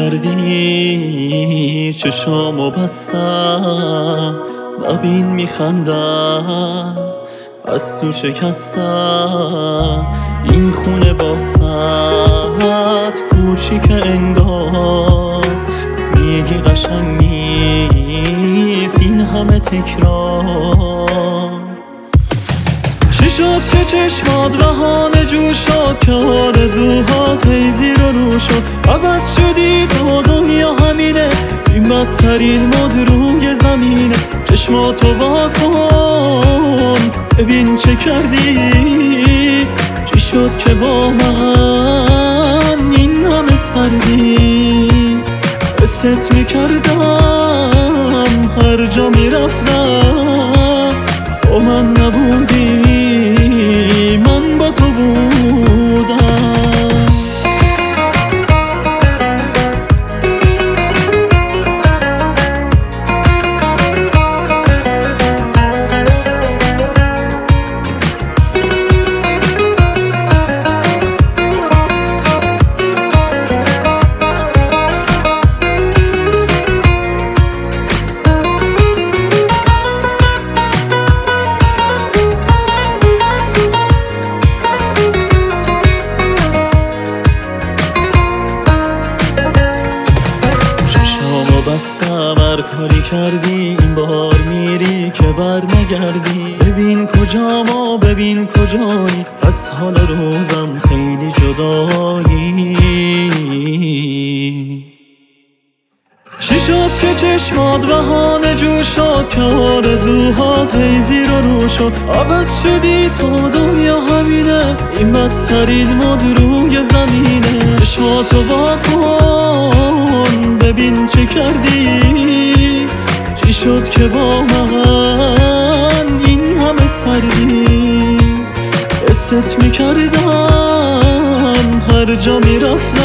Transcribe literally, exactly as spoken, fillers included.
کردی چشامو بستم، ببین میخندم از تو شکستم. این خونه واسط کوچیک انگار، میگی قشنگ نیست این همه تکرار. چی شد که چشمات بهانه جو شد که آرزوهات هی زیر و رو شد؟ عوض شدی تا دنیا همینه، این بدترین مد روی زمینه. چشماتو وا کن ببین چه کردی، چی شد که با من این همه سردی؟ حست میکردم هر جا میرفتم با من نبودی، من با تو بودم. بستم هر کاری کردی، این بار میری که بر نگردی. ببین کجا ما ببین کجایی، از حال روزم خیلی جدایی. چی شد که چشمات بهانه جو شد که آرزوهات هی زیر و رو شد؟ عوض شدی تا دنیا همینه، این بدترین مد روی زمینه. چشماتو وا کن ببین چه کردی، چی شد که با من این همه سردی؟ حست میکردم هر جا میرفتم